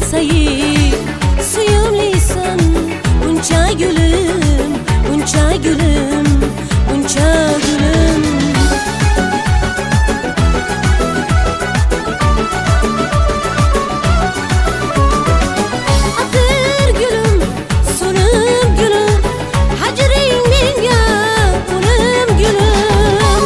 sayı suyumlisan buncha gülüm, buncha gülüm, buncha gülüm. Atır gülüm, sunum gülüm, hacring menga unum gülüm.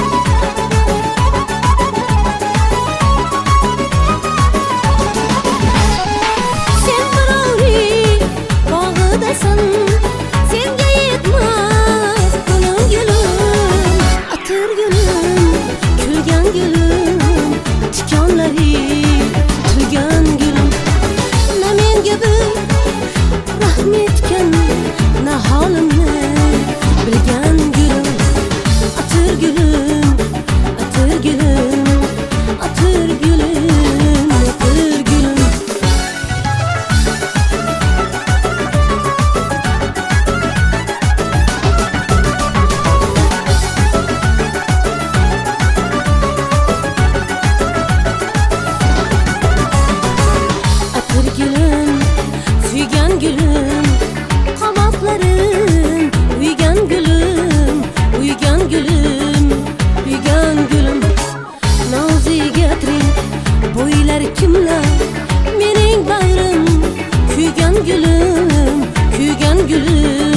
Sen birovning bog'idasan, senga yetmas gulum gulum. Atır gülüm, kulgan gülüm, tikonlari tilgan gülüm. Na menga bir rahm etgan, na holimni bilgan gülüm. Atır gülüm, atır gülüm, atır gülüm, atır gülüm. Atır gülüm, suygan gülüm, qamoqlarim uygan gülüm, uygan gülüm, uygan gülüm. Noziga tiring bo'ylar kimlar, mening bag'rim kuygan gülüm, kuygan gülüm.